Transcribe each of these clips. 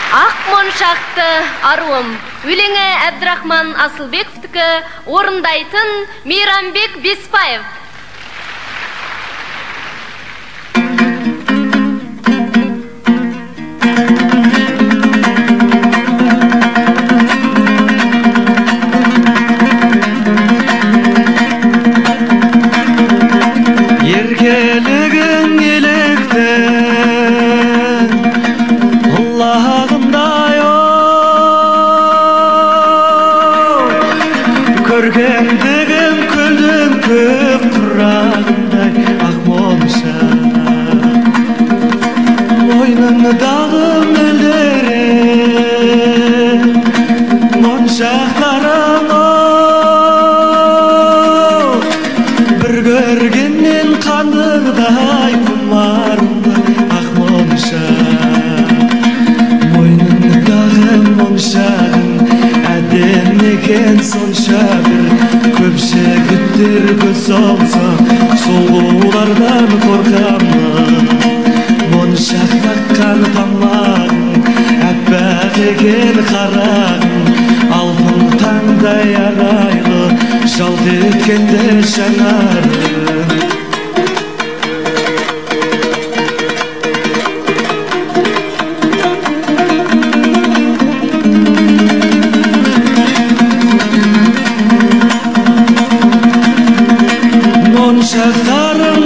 Моншақты аруым өлеңі Әбдірахман Асылбековтікі, орындайтын Мейрамбек Беспаев. Еркелігің елікті көргендігім күлдің көп құрағындай ақ моншақ мойныңдағы мөлдіреп моншақтарың бір көргеннен қандырдай құмарымды ақ моншақ мойныңдағы моншағың әдемі екен сонша бір көп жігіттер көз алса сұлулардан қорқамын моншақ таққан тамағың әппақ екен қарағың алтын таңдай арайлы жалт еткенде жанарың моншақтарың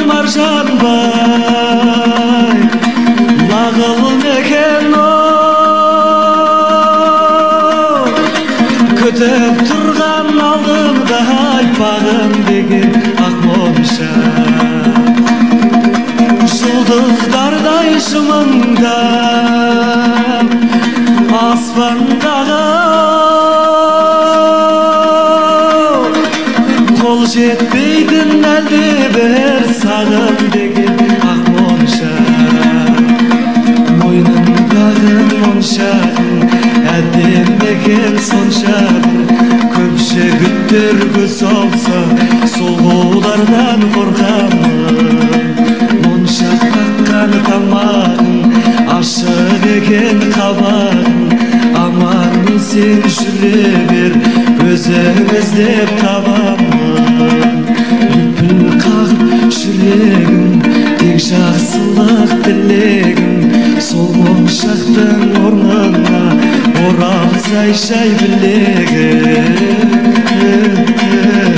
маржанбай нағылым екен күтіп тұрған алдымда айтпағым деген ақ моншақ жұлдыздардай жымыңдап аспандағы қол жетпейтін әлде бір сағым деген ақ моншақ мойныңдағы моншағың әдемі екен сонша көп жігіттер көз алса сұлулардан қорқамын моншақ таққан тамағың ашық екен қабағың аман есен жүре бер өзің іздеп табамын үпіл қағып жүрегім тек жақсылық тілегім сол моншақтың орнына оралсай жай білегім